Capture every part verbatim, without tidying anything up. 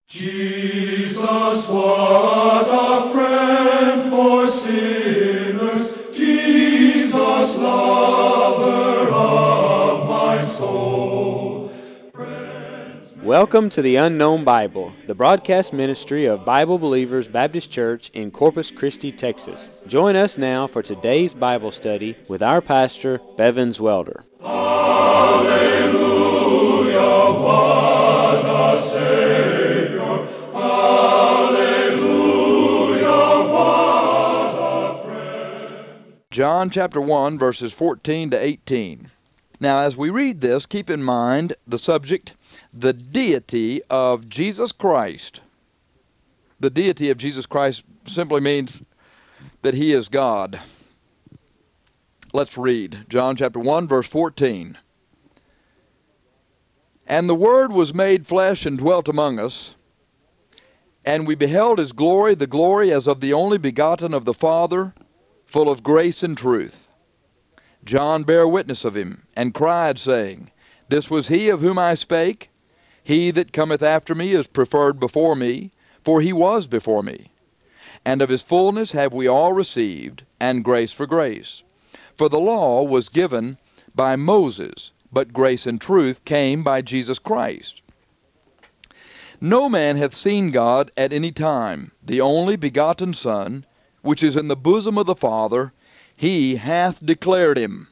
Jesus, what a friend for sinners, Jesus, lover of my soul. Welcome to the Unknown Bible, the broadcast ministry of Bible Believers Baptist Church in Corpus Christi, Texas. Join us now for today's Bible study with our pastor, Bevins Welder. Hallelujah, what a Savior. Hallelujah, what a friend. John chapter one, verses fourteen to eighteen. Now, as we read this, keep in mind the subject, the deity of Jesus Christ. The deity of Jesus Christ simply means that he is God. Let's read John chapter one, verse fourteen. And the Word was made flesh and dwelt among us, and we beheld his glory, the glory as of the only begotten of the Father, full of grace and truth. John bare witness of him, and cried, saying, This was he of whom I spake. He that cometh after me is preferred before me, for he was before me. And of his fullness have we all received, and grace for grace. For the law was given by Moses, but grace and truth came by Jesus Christ. No man hath seen God at any time. The only begotten Son, which is in the bosom of the Father, he hath declared him.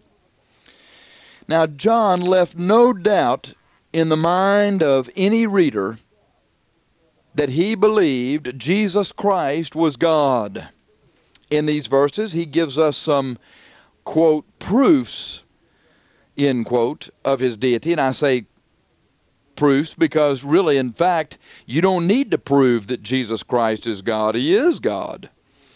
Now John left no doubt in the mind of any reader that he believed Jesus Christ was God. In these verses, he gives us some, quote, proofs, end quote, of his deity. And I say proofs because really, in fact, you don't need to prove that Jesus Christ is God. He is God.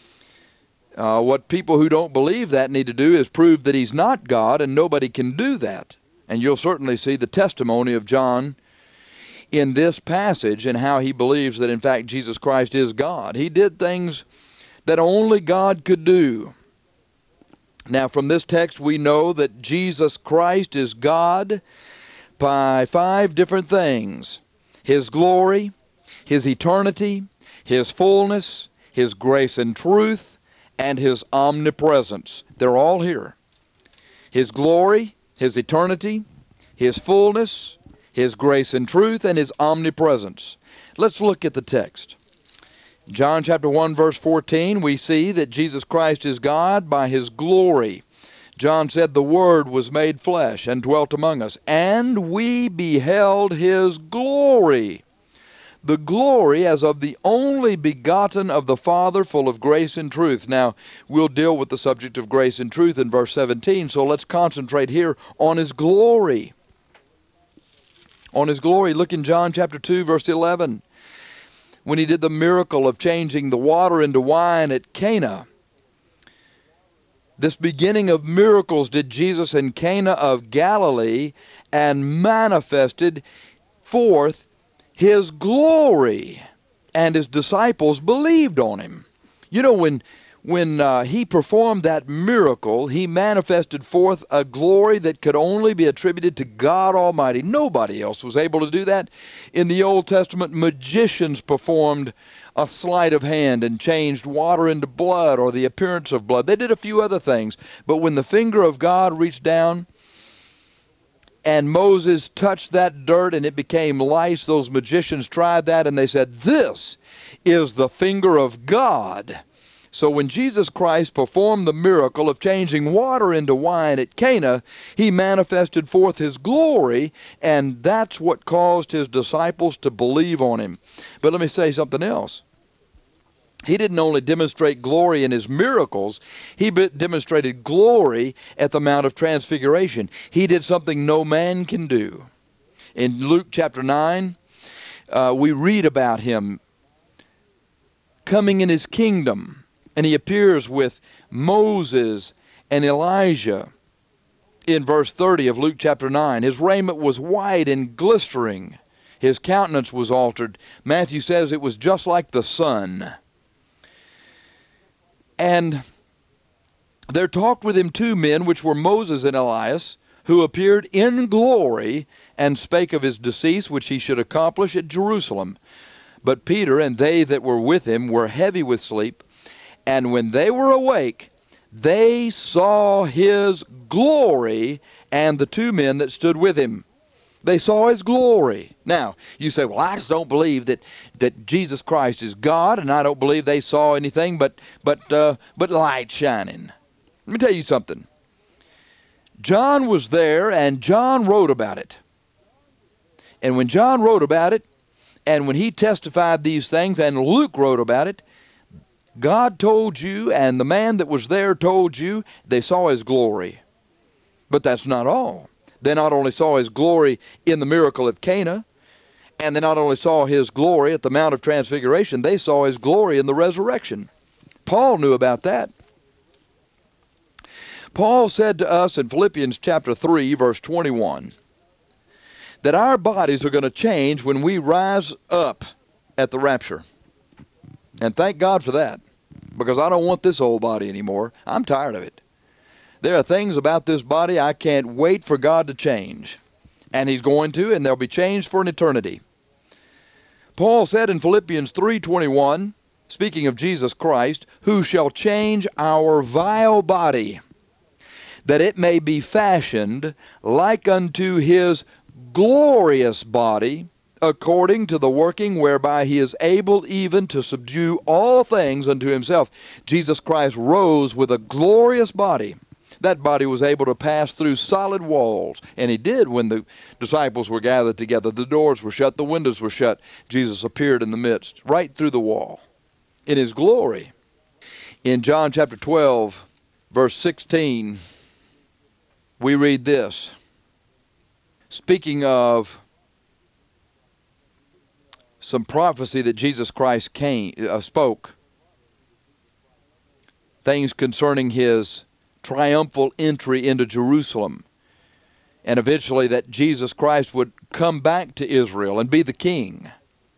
Uh, what people who don't believe that need to do is prove that he's not God, and nobody can do that. And you'll certainly see the testimony of John in this passage and how he believes that, in fact, Jesus Christ is God. He did things that only God could do. Now, from this text, we know that Jesus Christ is God by five different things: his glory, his eternity, his fullness, his grace and truth, and his omnipresence. They're all here. His glory, his eternity, his fullness, his grace and truth, and his omnipresence. Let's look at the text. John chapter one, verse fourteen, we see that Jesus Christ is God by his glory. John said, the Word was made flesh and dwelt among us, and we beheld his glory. The glory as of the only begotten of the Father, full of grace and truth. Now, we'll deal with the subject of grace and truth in verse seventeen, so let's concentrate here on his glory. On his glory, look in John chapter two, verse eleven. When he did the miracle of changing the water into wine at Cana. This beginning of miracles did Jesus in Cana of Galilee, and manifested forth his glory, and his disciples believed on him. You know, when when uh, he performed that miracle, he manifested forth a glory that could only be attributed to God Almighty. Nobody else was able to do that. In the Old Testament, magicians performed a sleight of hand and changed water into blood, or the appearance of blood. They did a few other things, but when the finger of God reached down and Moses touched that dirt and it became lice, those magicians tried that and they said, this is the finger of God. So when Jesus Christ performed the miracle of changing water into wine at Cana, he manifested forth his glory, and that's what caused his disciples to believe on him. But let me say something else. He didn't only demonstrate glory in his miracles, he demonstrated glory at the Mount of Transfiguration. He did something no man can do. In Luke chapter nine, uh, we read about him coming in his kingdom, and he appears with Moses and Elijah. In verse thirty of Luke chapter nine, his raiment was white and glistering. His countenance was altered. Matthew says it was just like the sun. And there talked with him two men, which were Moses and Elias, who appeared in glory, and spake of his decease, which he should accomplish at Jerusalem. But Peter and they that were with him were heavy with sleep, and when they were awake, they saw his glory and the two men that stood with him. They saw his glory. Now, you say, well, I just don't believe that, that Jesus Christ is God, and I don't believe they saw anything but, but, uh, but light shining. Let me tell you something. John was there, and John wrote about it. And when John wrote about it, and when he testified these things, and Luke wrote about it, God told you, and the man that was there told you, they saw his glory. But that's not all. They not only saw his glory in the miracle at Cana, and they not only saw his glory at the Mount of Transfiguration, they saw his glory in the resurrection. Paul knew about that. Paul said to us in Philippians chapter three, verse twenty-one, that our bodies are going to change when we rise up at the rapture. And thank God for that, because I don't want this old body anymore. I'm tired of it. There are things about this body I can't wait for God to change. And he's going to, and they'll be changed for an eternity. Paul said in Philippians three twenty-one, speaking of Jesus Christ, who shall change our vile body, that it may be fashioned like unto his glorious body, according to the working whereby he is able even to subdue all things unto himself. Jesus Christ rose with a glorious body. That body was able to pass through solid walls, and he did when the disciples were gathered together. The doors were shut, the windows were shut. Jesus appeared in the midst, right through the wall, in his glory. In John chapter twelve, verse sixteen, we read this. Speaking of some prophecy that Jesus Christ came, uh, spoke, things concerning his triumphal entry into Jerusalem, and eventually that Jesus Christ would come back to Israel and be the king.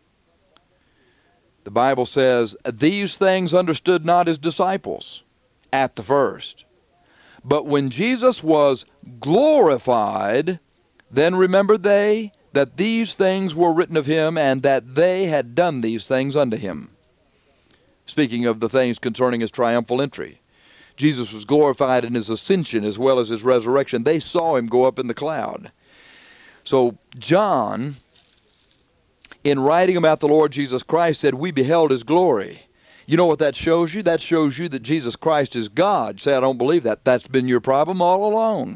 The Bible says, these things understood not his disciples at the first. But when Jesus was glorified, then remembered they that these things were written of him, and that they had done these things unto him. Speaking of the things concerning his triumphal entry. Jesus was glorified in his ascension as well as his resurrection. They saw him go up in the cloud. So John, in writing about the Lord Jesus Christ, said, we beheld his glory. You know what that shows you? That shows you that Jesus Christ is God. Say, I don't believe that. That's been your problem all along.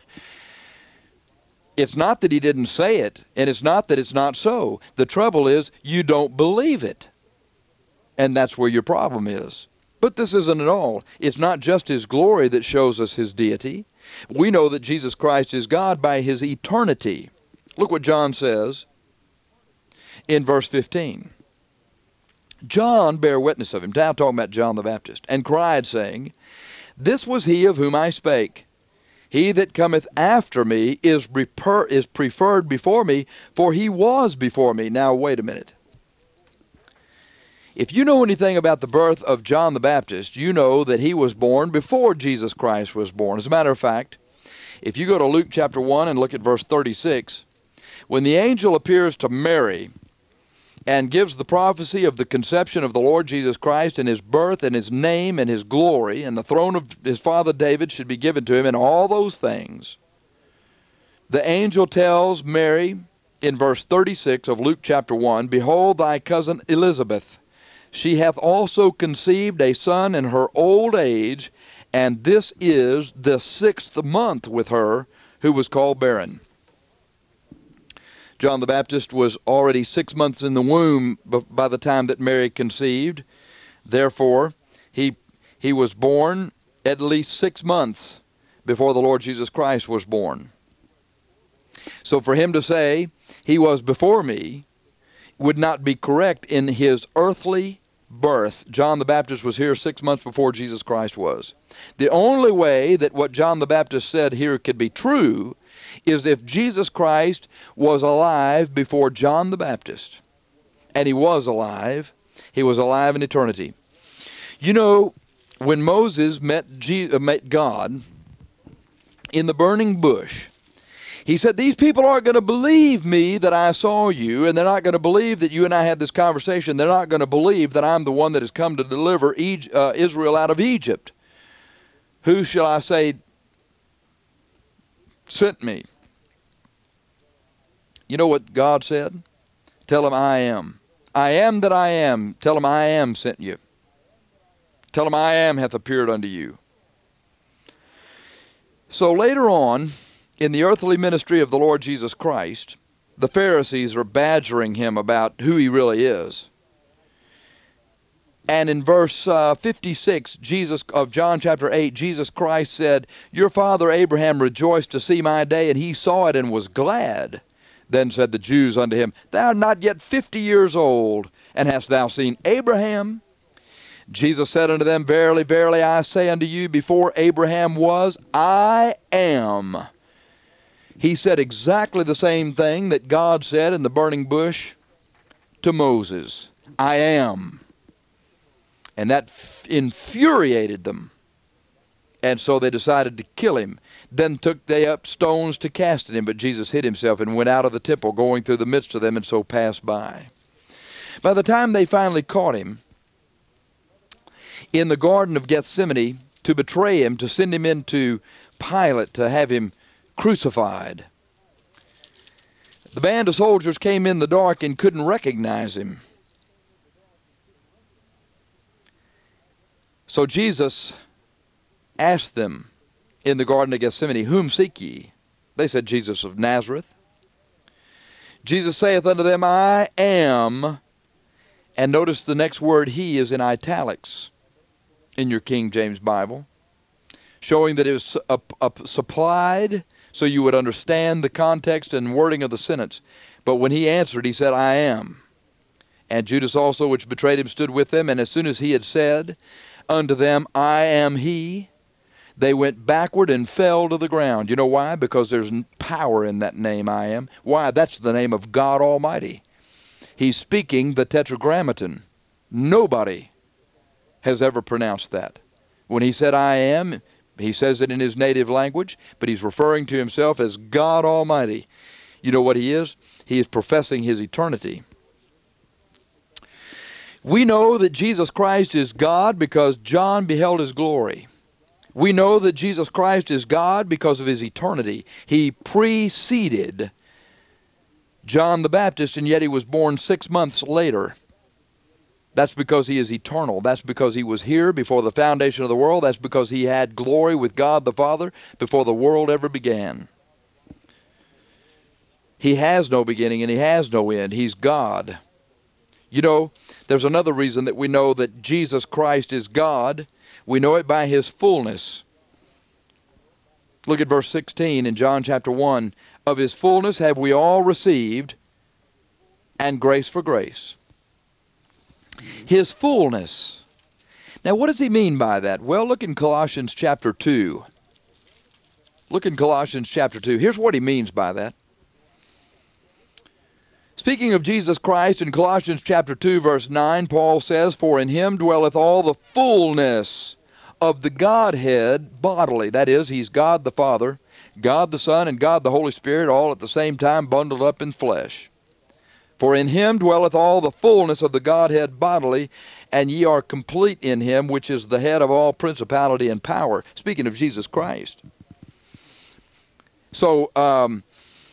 It's not that he didn't say it, and it's not that it's not so. The trouble is, you don't believe it. And that's where your problem is. But this isn't at all. It's not just his glory that shows us his deity. We know that Jesus Christ is God by his eternity. Look what John says in verse fifteen. John bare witness of him, now talking about John the Baptist, and cried, saying, this was he of whom I spake. He that cometh after me is, reper- is preferred before me, for he was before me. Now, wait a minute. If you know anything about the birth of John the Baptist, you know that he was born before Jesus Christ was born. As a matter of fact, if you go to Luke chapter one and look at verse thirty-six, when the angel appears to Mary and gives the prophecy of the conception of the Lord Jesus Christ and his birth and his name and his glory, and the throne of his father David should be given to him, and all those things, the angel tells Mary in verse thirty-six of Luke chapter one, behold, thy cousin Elizabeth, she hath also conceived a son in her old age, and this is the sixth month with her, who was called barren. John the Baptist was already six months in the womb by the time that Mary conceived. Therefore, he, he was born at least six months before the Lord Jesus Christ was born. So for him to say, he was before me, would not be correct in his earthly birth. John the Baptist was here six months before Jesus Christ was. The only way that what John the Baptist said here could be true is if Jesus Christ was alive before John the Baptist. And he was alive. He was alive in eternity. You know, when Moses met, Je- uh, met God in the burning bush, He said, these people aren't going to believe me that I saw you, and they're not going to believe that you and I had this conversation. They're not going to believe that I'm the one that has come to deliver Egypt, uh, Israel out of Egypt. Who shall I say sent me? You know what God said? Tell him I am. I am that I am. Tell him I am sent you. Tell him I am hath appeared unto you. So later on, in the earthly ministry of the Lord Jesus Christ, the Pharisees are badgering him about who he really is. And in verse uh, fifty-six Jesus of John chapter eight, Jesus Christ said, your father Abraham rejoiced to see my day, and he saw it and was glad. Then said the Jews unto him, thou art not yet fifty years old, and hast thou seen Abraham? Jesus said unto them, verily, verily, I say unto you, before Abraham was, I am. He said exactly the same thing that God said in the burning bush to Moses. I am. And that f- infuriated them. And so they decided to kill him. Then took they up stones to cast at him, but Jesus hid himself and went out of the temple, going through the midst of them, and so passed by. By the time they finally caught him in the Garden of Gethsemane to betray him, to send him into Pilate to have him crucified, the band of soldiers came in the dark and couldn't recognize him. So Jesus asked them in the Garden of Gethsemane, whom seek ye? They said, Jesus of Nazareth. Jesus saith unto them, I am. And notice the next word, he, is in italics in your King James Bible, showing that it was uh, uh, supplied so you would understand the context and wording of the sentence. But when he answered, he said, I am. And Judas also, which betrayed him, stood with them. And as soon as he had said unto them, I am he, they went backward and fell to the ground. You know why? Because there's power in that name, I am. Why? That's the name of God Almighty. He's speaking the Tetragrammaton. Nobody has ever pronounced that. When he said, I am, he says it in his native language, but he's referring to himself as God Almighty. You know what he is? He is professing his eternity. We know that Jesus Christ is God because John beheld his glory. We know that Jesus Christ is God because of his eternity. He preceded John the Baptist, and yet he was born six months later. That's because he is eternal. That's because he was here before the foundation of the world. That's because he had glory with God the Father before the world ever began. He has no beginning and he has no end. He's God. You know, there's another reason that we know that Jesus Christ is God. We know it by his fullness. Look at verse sixteen in John chapter one. Of his fullness have we all received, and grace for grace. His fullness. Now what does he mean by that? Well, look in Colossians chapter two. Look in Colossians chapter two. Here's what he means by that. Speaking of Jesus Christ, in Colossians chapter two, verse nine, Paul says, for in him dwelleth all the fullness of the Godhead bodily. That is, he's God the Father, God the Son, and God the Holy Spirit, all at the same time bundled up in flesh. For in him dwelleth all the fullness of the Godhead bodily, and ye are complete in him, which is the head of all principality and power. Speaking of Jesus Christ. So, um...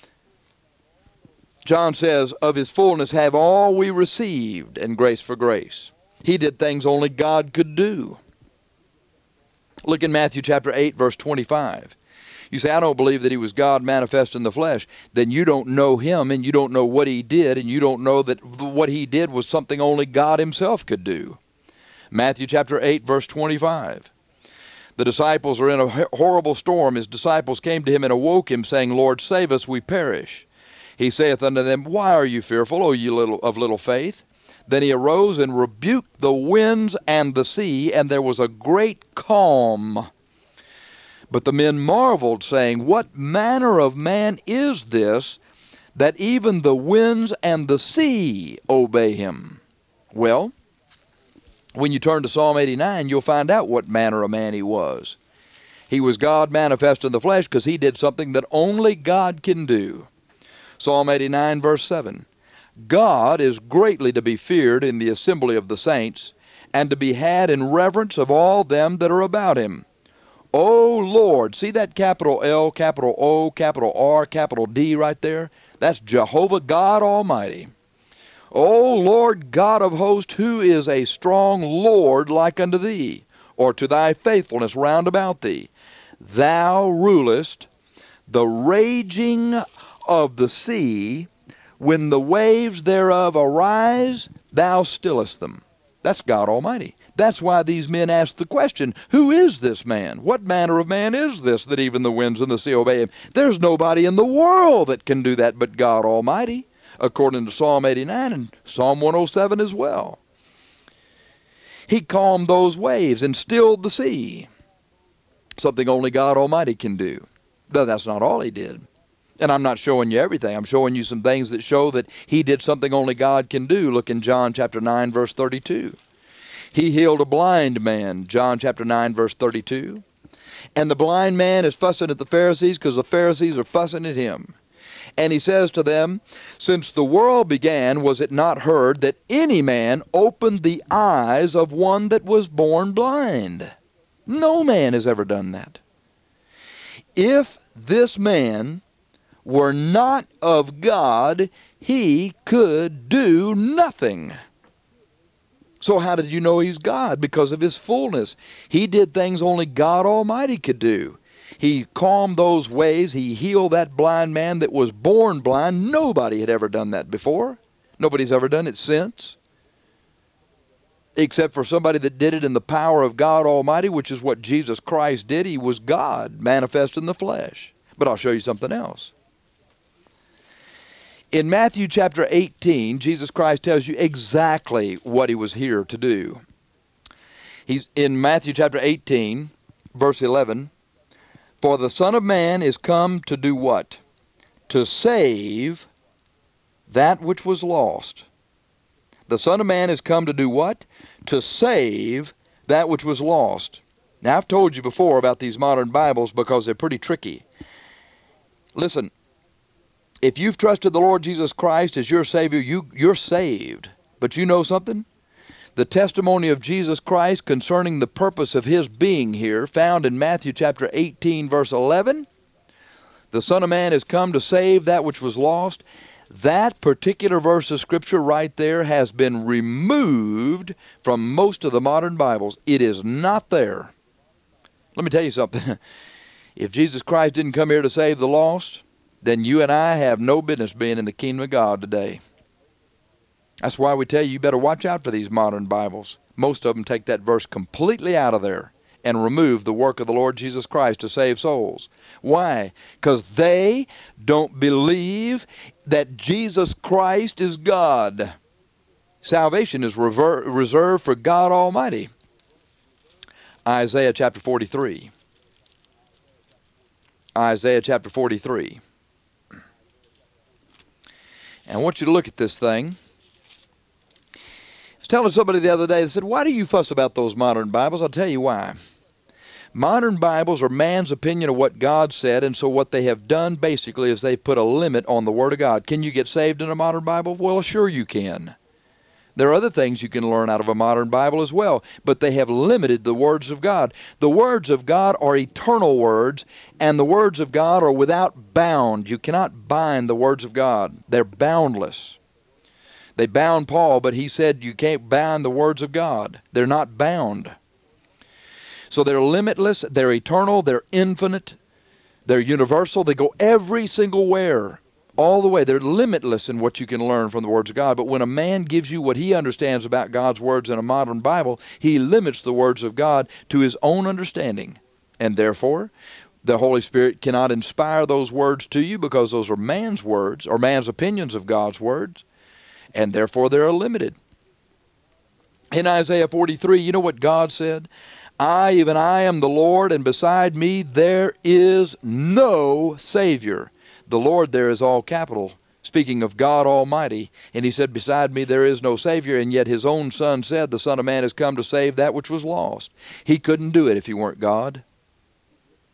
John says, of his fullness have all we received, and grace for grace. He did things only God could do. Look in Matthew chapter eight, verse twenty-five. You say, I don't believe that he was God manifest in the flesh. Then you don't know him, and you don't know what he did, and you don't know that what he did was something only God himself could do. Matthew chapter eight, verse twenty-five. The disciples are in a horrible storm. His disciples came to him and awoke him, saying, Lord, save us, we perish. He saith unto them, why are you fearful, O ye little of little faith? Then he arose and rebuked the winds and the sea, and there was a great calm. But the men marveled, saying, what manner of man is this, that even the winds and the sea obey him? Well, when you turn to Psalm eighty-nine, you'll find out what manner of man he was. He was God manifest in the flesh because he did something that only God can do. Psalm eighty-nine, verse seven. God is greatly to be feared in the assembly of the saints, and to be had in reverence of all them that are about him. O Lord, see that capital L, capital O, capital R, capital D right there? That's Jehovah God Almighty. O Lord God of hosts, who is a strong Lord like unto thee, or to thy faithfulness round about thee? Thou rulest the raging of the sea. When the waves thereof arise, thou stillest them. That's God Almighty. That's why these men asked the question, who is this man? What manner of man is this that even the winds and the sea obey him? There's nobody in the world that can do that but God Almighty, according to Psalm eighty-nine and Psalm one oh seven as well. He calmed those waves and stilled the sea, something only God Almighty can do. Though that's not all he did. And I'm not showing you everything. I'm showing you some things that show that he did something only God can do. Look in John chapter nine, verse thirty-two. He healed a blind man, John chapter nine, verse thirty-two. And the blind man is fussing at the Pharisees because the Pharisees are fussing at him. And he says to them, since the world began, was it not heard that any man opened the eyes of one that was born blind? No man has ever done that. If this man were not of God, he could do nothing. So how did you know he's God? Because of his fullness. He did things only God Almighty could do. He calmed those waves. He healed that blind man that was born blind. Nobody had ever done that before. Nobody's ever done it since, except for somebody that did it in the power of God Almighty, which is what Jesus Christ did. He was God manifest in the flesh. But I'll show you something else. In Matthew chapter eighteen, Jesus Christ tells you exactly what he was here to do. He's in Matthew chapter eighteen, verse eleven. For the Son of Man is come to do what? To save that which was lost. The Son of Man is come to do what? To save that which was lost. Now, I've told you before about these modern Bibles because they're pretty tricky. Listen. If you've trusted the Lord Jesus Christ as your Savior, you, you're saved. But you know something? The testimony of Jesus Christ concerning the purpose of his being here, found in Matthew chapter eighteen, verse eleven, the Son of Man has come to save that which was lost. That particular verse of Scripture right there has been removed from most of the modern Bibles. It is not there. Let me tell you something. If Jesus Christ didn't come here to save the lost, then you and I have no business being in the kingdom of God today. That's why we tell you, you better watch out for these modern Bibles. Most of them take that verse completely out of there and remove the work of the Lord Jesus Christ to save souls. Why? Because they don't believe that Jesus Christ is God. Salvation is rever- reserved for God Almighty. Isaiah chapter forty-three. Isaiah chapter forty-three. And I want you to look at this thing. I was telling somebody the other day, they said, why do you fuss about those modern Bibles? I'll tell you why. Modern Bibles are man's opinion of what God said, and so what they have done basically is they put a limit on the Word of God. Can you get saved in a modern Bible? Well, sure you can. There are other things you can learn out of a modern Bible as well, but they have limited the words of God. The words of God are eternal words, and the words of God are without bound. You cannot bind the words of God. They're boundless. They bound Paul, but he said you can't bind the words of God. They're not bound. So they're limitless, they're eternal, they're infinite, they're universal. They go every single where. All the way. They're limitless in what you can learn from the words of God. But when a man gives you what he understands about God's words in a modern Bible, he limits the words of God to his own understanding. And therefore, the Holy Spirit cannot inspire those words to you because those are man's words or man's opinions of God's words. And therefore, they're limited. In Isaiah forty-three, you know what God said? I, even I, am the Lord, and beside me there is no Savior. The Lord there is all capital, speaking of God Almighty. And he said, beside me there is no Savior, and yet his own Son said, the Son of Man has come to save that which was lost. He couldn't do it if he weren't God.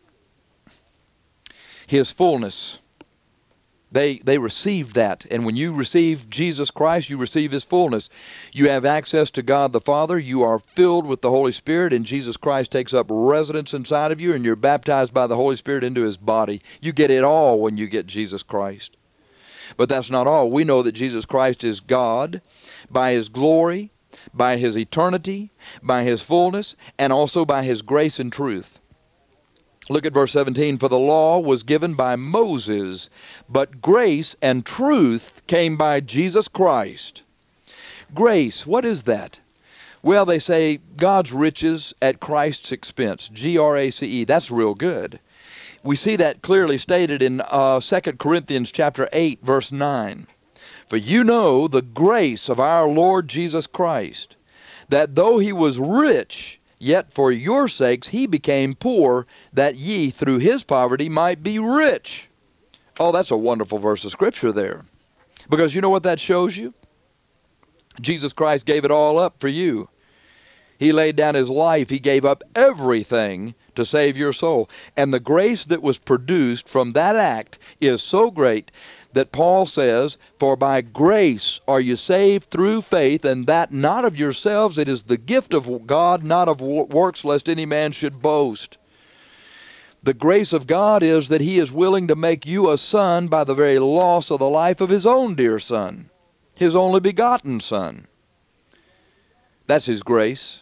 His fullness. They, they received that. And when you receive Jesus Christ, you receive His fullness. You have access to God the Father. You are filled with the Holy Spirit, and Jesus Christ takes up residence inside of you, and you're baptized by the Holy Spirit into His body. You get it all when you get Jesus Christ. But that's not all. We know that Jesus Christ is God by His glory, by His eternity, by His fullness, and also by His grace and truth. Look at verse seventeen. For the law was given by Moses, but grace and truth came by Jesus Christ. Grace, what is that? Well, they say God's riches at Christ's expense. G R A C E. That's real good. We see that clearly stated in uh, Second Corinthians chapter eight, verse nine. For you know the grace of our Lord Jesus Christ, that though He was rich, yet for your sakes He became poor, that ye through His poverty might be rich. Oh, that's a wonderful verse of Scripture there. Because you know what that shows you? Jesus Christ gave it all up for you. He laid down His life. He gave up everything to save your soul. And the grace that was produced from that act is so great that Paul says, for by grace are you saved through faith, and that not of yourselves, it is the gift of God, not of works, lest any man should boast. The grace of God is that He is willing to make you a son by the very loss of the life of His own dear Son, His only begotten Son. That's His grace.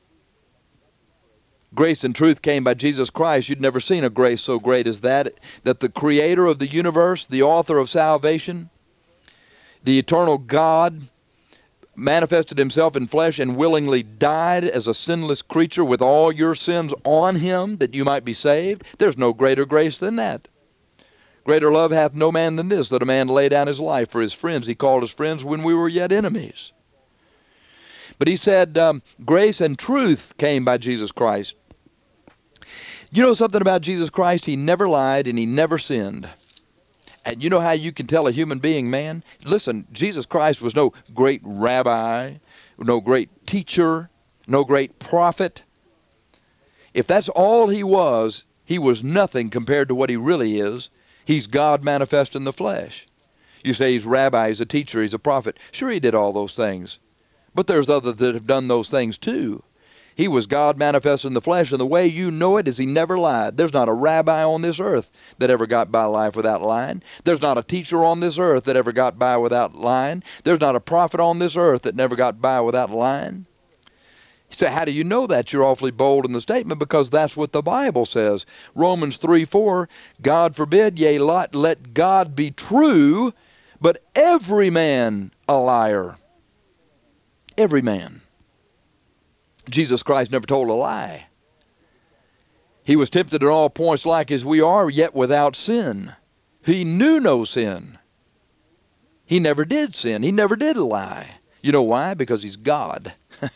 Grace and truth came by Jesus Christ. You'd never seen a grace so great as that, that the Creator of the universe, the author of salvation, the eternal God, manifested Himself in flesh and willingly died as a sinless creature with all your sins on Him that you might be saved. There's no greater grace than that. Greater love hath no man than this, that a man lay down his life for his friends. He called His friends when we were yet enemies. But He said um, grace and truth came by Jesus Christ. You know something about Jesus Christ? He never lied and He never sinned. And you know how you can tell a human being, man? Listen, Jesus Christ was no great rabbi, no great teacher, no great prophet. If that's all He was, He was nothing compared to what He really is. He's God manifest in the flesh. You say He's rabbi, He's a teacher, He's a prophet. Sure, He did all those things. But there's others that have done those things too. He was God manifest in the flesh, and the way you know it is He never lied. There's not a rabbi on this earth that ever got by life without lying. There's not a teacher on this earth that ever got by without lying. There's not a prophet on this earth that never got by without lying. You say, how do you know that? You're awfully bold in the statement, because that's what the Bible says. Romans three four, God forbid, yea, let, let God be true, but every man a liar. Every man. Jesus Christ never told a lie. He was tempted in all points like as we are, yet without sin. He knew no sin. He never did sin. He never did lie. You know why? Because He's God.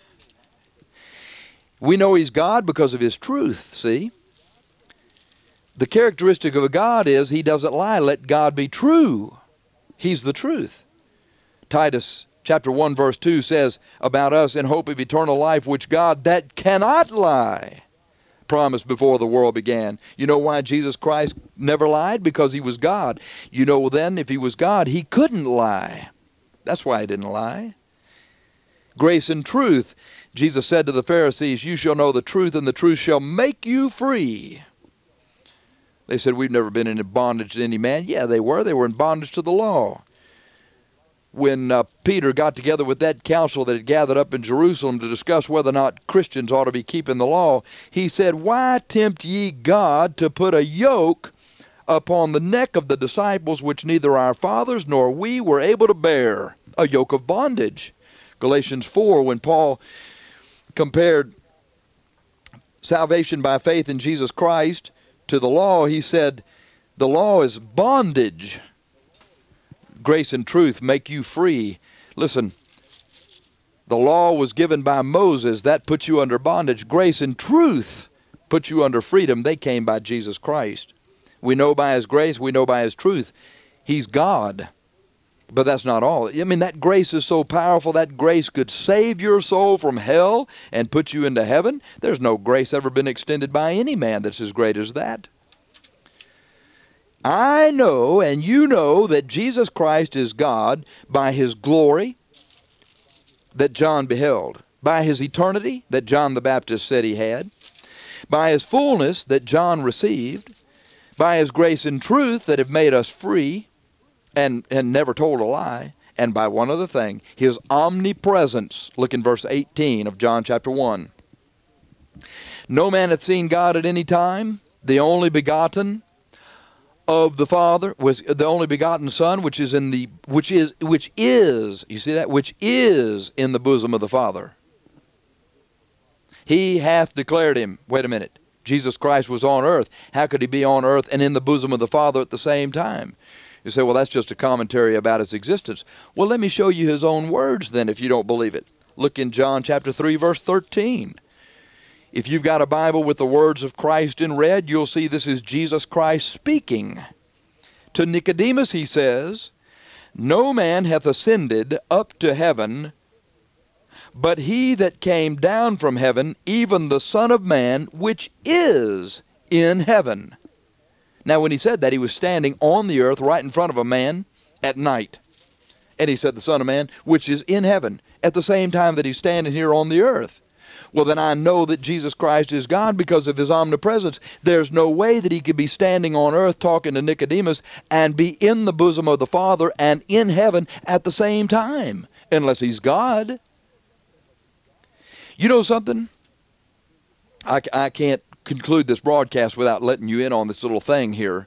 We know He's God because of His truth, see? The characteristic of a God is He doesn't lie. Let God be true. He's the truth. Titus chapter one verse two says about us, in hope of eternal life, which God that cannot lie promised before the world began. You know why Jesus Christ never lied? Because He was God. You know then, if He was God, He couldn't lie. That's why He didn't lie. Grace and truth. Jesus said to the Pharisees, you shall know the truth, and the truth shall make you free. They said, we've never been in bondage to any man. Yeah, they were. They were in bondage to the law. When uh, Peter got together with that council that had gathered up in Jerusalem to discuss whether or not Christians ought to be keeping the law, he said, why tempt ye God to put a yoke upon the neck of the disciples which neither our fathers nor we were able to bear? A yoke of bondage. Galatians four, when Paul compared salvation by faith in Jesus Christ to the law, he said, the law is bondage. Grace and truth make you free. Listen, the law was given by Moses. That puts you under bondage. Grace and truth put you under freedom. They came by Jesus Christ. We know by His grace. We know by His truth. He's God. But that's not all. I mean, that grace is so powerful. That grace could save your soul from hell and put you into heaven. There's no grace ever been extended by any man that's as great as that. I know and you know that Jesus Christ is God by his glory that John beheld, by his eternity that John the Baptist said he had, by his fullness that John received, by his grace and truth that have made us free and, and never told a lie, and by one other thing, his omnipresence. Look in verse eighteen of John chapter one. No man hath seen God at any time, the only begotten of the Father, was the only begotten Son, which is in the which is which is you see that which is in the bosom of the Father. He hath declared him. Wait a minute. Jesus Christ was on earth. How could he be on earth and in the bosom of the Father at the same time? You say, well, that's just a commentary about his existence. Well, let me show you his own words then, if you don't believe it. Look in John chapter three, verse thirteen. If you've got a Bible with the words of Christ in red, you'll see this is Jesus Christ speaking. To Nicodemus he says, no man hath ascended up to heaven, but he that came down from heaven, even the Son of Man, which is in heaven. Now when he said that, he was standing on the earth right in front of a man at night. And he said, the Son of Man, which is in heaven, at the same time that he's standing here on the earth. Well, then I know that Jesus Christ is God because of his omnipresence. There's no way that he could be standing on earth talking to Nicodemus and be in the bosom of the Father and in heaven at the same time, unless he's God. You know something? I, I can't conclude this broadcast without letting you in on this little thing here.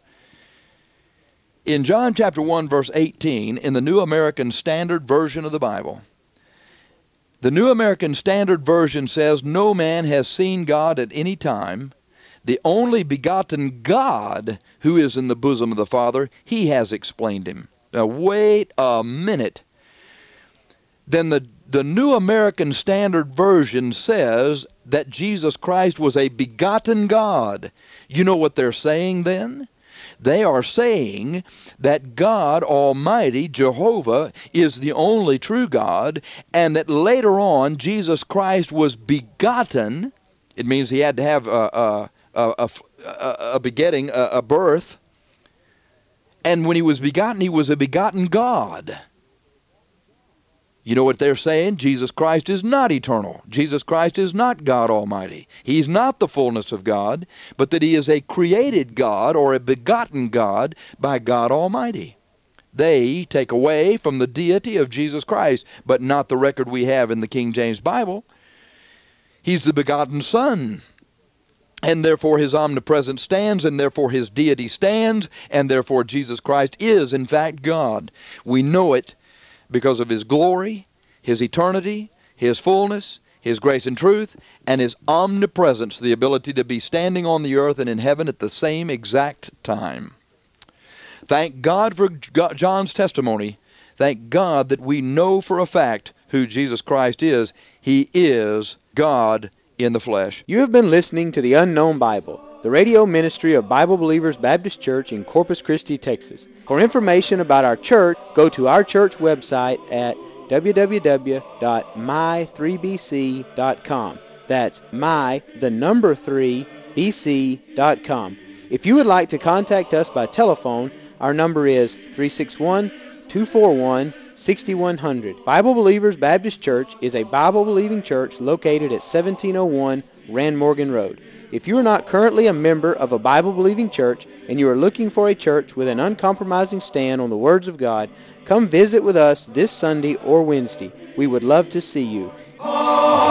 In John chapter one, verse eighteen, in the New American Standard Version of the Bible, the New American Standard Version says, no man has seen God at any time. The only begotten God who is in the bosom of the Father, he has explained him. Now wait a minute. Then the, the New American Standard Version says that Jesus Christ was a begotten God. You know what they're saying then? They are saying that God Almighty, Jehovah, is the only true God, and that later on Jesus Christ was begotten. It means he had to have a, a, a, a, a begetting, a, a birth. And when he was begotten, he was a begotten God. You know what they're saying? Jesus Christ is not eternal. Jesus Christ is not God Almighty. He's not the fullness of God, but that he is a created God or a begotten God by God Almighty. They take away from the deity of Jesus Christ, but not the record we have in the King James Bible. He's the begotten Son, and therefore his omnipresence stands, and therefore his deity stands, and therefore Jesus Christ is in fact God. We know it because of his glory, his eternity, his fullness, his grace and truth, and his omnipresence, the ability to be standing on the earth and in heaven at the same exact time. Thank God for John's testimony. Thank God that we know for a fact who Jesus Christ is. He is God in the flesh. You have been listening to The Unknown Bible, the radio ministry of Bible Believers Baptist Church in Corpus Christi, Texas. For information about our church, go to our church website at w w w dot my three b c dot com. That's my, the number three, b c dot com. If you would like to contact us by telephone, our number is three six one, two four one, six one zero zero. Bible Believers Baptist Church is a Bible-believing church located at seventeen oh one Rand Morgan Road. If you are not currently a member of a Bible-believing church and you are looking for a church with an uncompromising stand on the words of God, come visit with us this Sunday or Wednesday. We would love to see you.